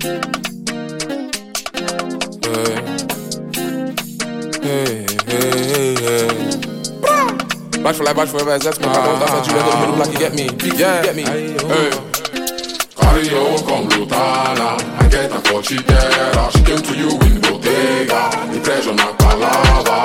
Bad for life, bad forever, that's my don't that's what you got in the middle like you get me. Yeah, get me. Carry your own come Lutana. I get a cochitera. She came to you in Bottega. The treasure na palava.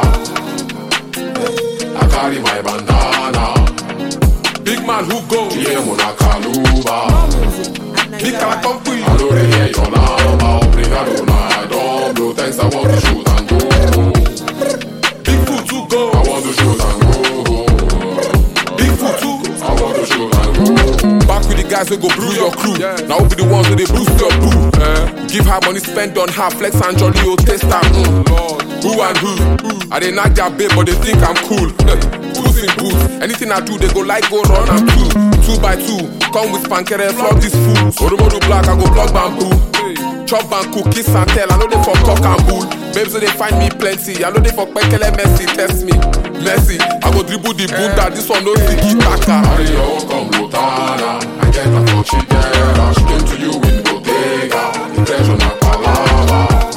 I carry my bandana. Big man who go? Diemo na Kaluba. Big kala company. I don't really hear your number. Obrigado na I don't blow. Thanks, I want to shoot and go. Big foot to go. I want to shoot and go. Big foot too. I want to shoot and go. Back with the guys who go brew your crew. Now we be the ones who they boost your boo. Give her money, spend on her, flex and jolly, oh, taste her. Who and who? I they knock their babe, but they think I'm cool. Puss in boots. Anything I do, they go like go run and two. 2 by 2. Come with pankere, flog this fool. Oromodo black, I go plug bamboo. Chop and cook, kiss and tell. I know they for cock and bull. Babes, so they find me plenty. I know they for pekele messy, test me. Messy, I go dribble the bunda. This one no tiki taka. Carry your own come Lutana. I get a cochitera. She came to you in Bottega. The treasure na palava.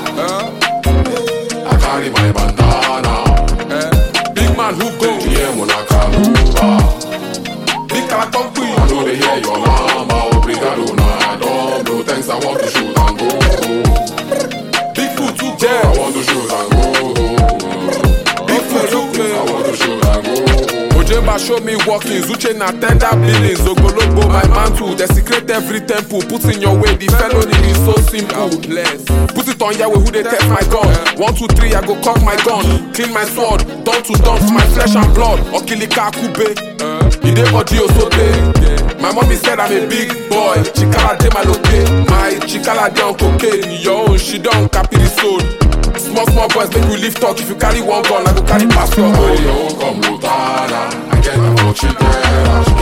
I carry my bandana. Big man who go? Diemo na Kaluba. Big kala company. I know they hear your number. Obrigado na I don't blow. Thanks, I want to shoot and go. Big foot too. I want to shoot and go. Big foot too. I want to shoot and go. Ojemba show me walking, Zuche na tender billings. Ogologo my mantle, desecrate every temple. Put in your way, the felony is so simple. Put it on Yahweh, who they test my gun. 1, 2, 3, I go cock my gun. Clean my sword, done to done for my flesh and blood. Okilika kube, ide audio sote. My mommy said I'm a big boy. Chikala de maloke, my chikala de on cocaine. Your own, she don't copy the soul. Small boys make you lift talk. If you carry one gun, I go carry past your Carry own. your own come Lutana. I get a cochitera.